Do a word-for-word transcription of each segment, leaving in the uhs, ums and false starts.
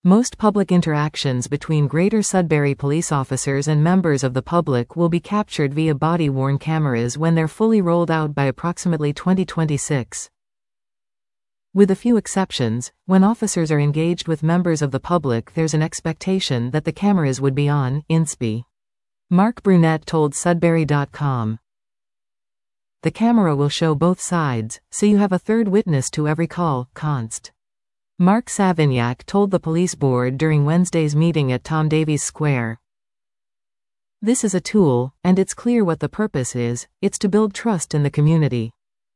Most public interactions between Greater Sudbury police officers and members of the public will be captured via body-worn cameras when they're fully rolled out by approximately twenty twenty-six. With a few exceptions, when officers are engaged with members of the public, there's an expectation that the cameras would be on. Inspi. Mark Brunette told Sudbury dot com. The camera will show both sides, so you have a third witness to every call. Const. Mark Savignac told the police board during Wednesday's meeting at Tom Davies Square. This is a tool, and it's clear what the purpose is. It's to build trust in the community.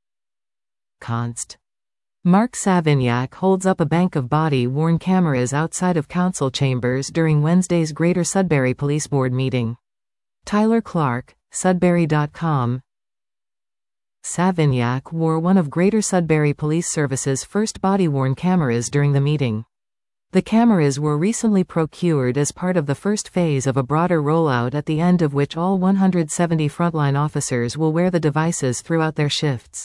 Const. Mark Savignac holds up a bank of body-worn cameras outside of council chambers during Wednesday's Greater Sudbury Police Board meeting. Tyler Clark, Sudbury dot com. Savignac wore one of Greater Sudbury Police Service's first body-worn cameras during the meeting. The cameras were recently procured as part of the first phase of a broader rollout, at the end of which all one hundred seventy frontline officers will wear the devices throughout their shifts.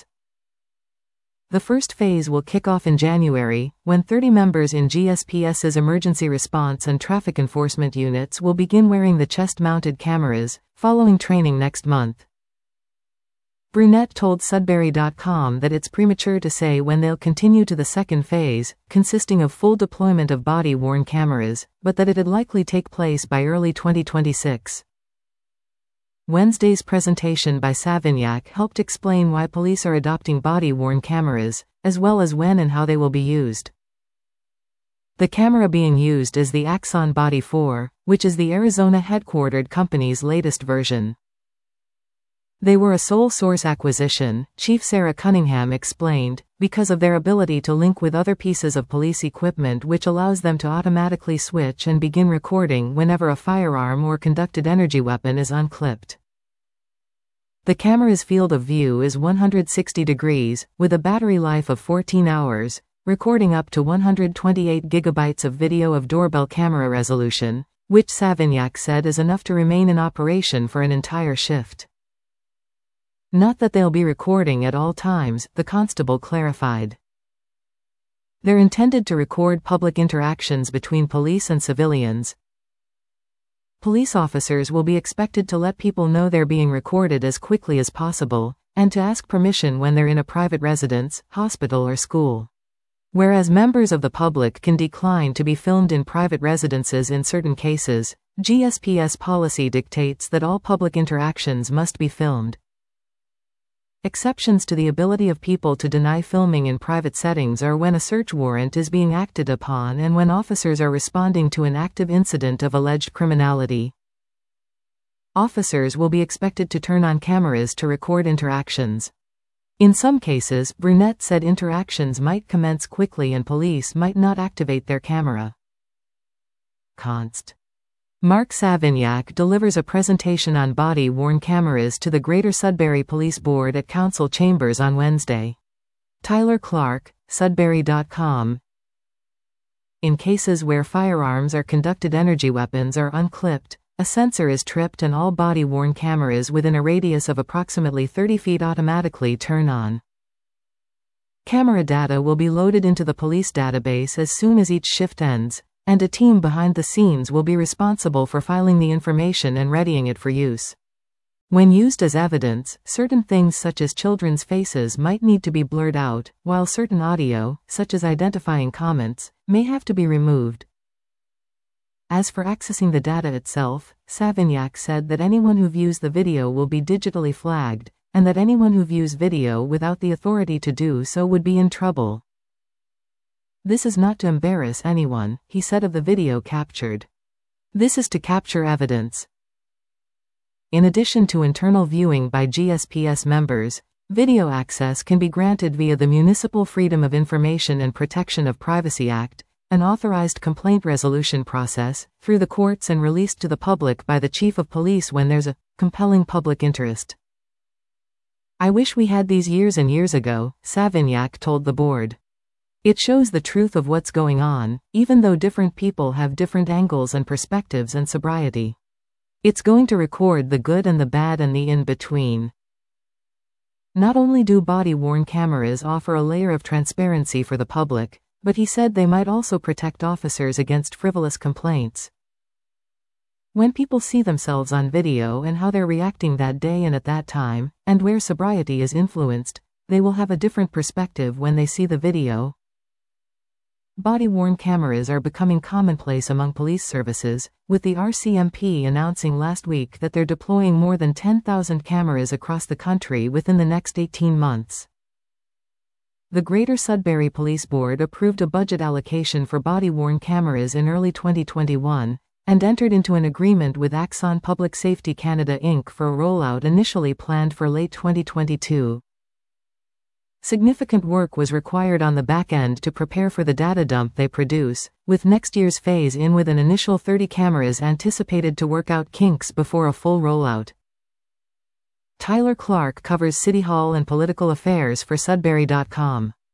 The first phase will kick off in January, when thirty members in G S P S's emergency response and traffic enforcement units will begin wearing the chest-mounted cameras, following training next month. Brunette told Sudbury dot com that it's premature to say when they'll continue to the second phase, consisting of full deployment of body-worn cameras, but that it'd likely take place by early twenty twenty-six. Wednesday's presentation by Savignac helped explain why police are adopting body-worn cameras, as well as when and how they will be used. The camera being used is the Axon Body four, which is the Arizona-headquartered company's latest version. They were a sole source acquisition, Chief Sarah Cunningham explained, because of their ability to link with other pieces of police equipment, which allows them to automatically switch and begin recording whenever a firearm or conducted energy weapon is unclipped. The camera's field of view is one hundred sixty degrees, with a battery life of fourteen hours, recording up to one hundred twenty-eight gigabytes of video of doorbell camera resolution, which Savignac said is enough to remain in operation for an entire shift. Not that they'll be recording at all times, the constable clarified. They're intended to record public interactions between police and civilians. Police officers will be expected to let people know they're being recorded as quickly as possible, and to ask permission when they're in a private residence, hospital or school. Whereas members of the public can decline to be filmed in private residences in certain cases, G S P S policy dictates that all public interactions must be filmed. Exceptions to the ability of people to deny filming in private settings are when a search warrant is being acted upon and when officers are responding to an active incident of alleged criminality. Officers will be expected to turn on cameras to record interactions. In some cases, Brunette said interactions might commence quickly and police might not activate their camera. Const. Mark Savignac delivers a presentation on body-worn cameras to the Greater Sudbury Police Board at Council Chambers on Wednesday. Tyler Clark, Sudbury dot com. In cases where firearms or conducted energy weapons are unclipped, a sensor is tripped and all body-worn cameras within a radius of approximately thirty feet automatically turn on. Camera data will be loaded into the police database as soon as each shift ends, and a team behind the scenes will be responsible for filing the information and readying it for use. When used as evidence, certain things such as children's faces might need to be blurred out, while certain audio, such as identifying comments, may have to be removed. As for accessing the data itself, Savignac said that anyone who views the video will be digitally flagged, and that anyone who views video without the authority to do so would be in trouble. This is not to embarrass anyone, he said of the video captured. This is to capture evidence. In addition to internal viewing by G S P S members, video access can be granted via the Municipal Freedom of Information and Protection of Privacy Act, an authorized complaint resolution process, through the courts and released to the public by the Chief of Police when there's a compelling public interest. I wish we had these years and years ago, Savignac told the board. It shows the truth of what's going on, even though different people have different angles and perspectives and sobriety. It's going to record the good and the bad and the in-between. Not only do body-worn cameras offer a layer of transparency for the public, But he said they might also protect officers against frivolous complaints. When people see themselves on video and how they're reacting that day and at that time, and where sobriety is influenced, they will have a different perspective when they see the video. Body-worn cameras are becoming commonplace among police services, with the R C M P announcing last week that they're deploying more than ten thousand cameras across the country within the next eighteen months. The Greater Sudbury Police Board approved a budget allocation for body-worn cameras in early twenty twenty-one, and entered into an agreement with Axon Public Safety Canada Incorporated for a rollout initially planned for late twenty twenty-two. Significant work was required on the back end to prepare for the data dump they produce, with next year's phase in with an initial thirty cameras anticipated to work out kinks before a full rollout. Tyler Clark covers City Hall and political affairs for Sudbury dot com.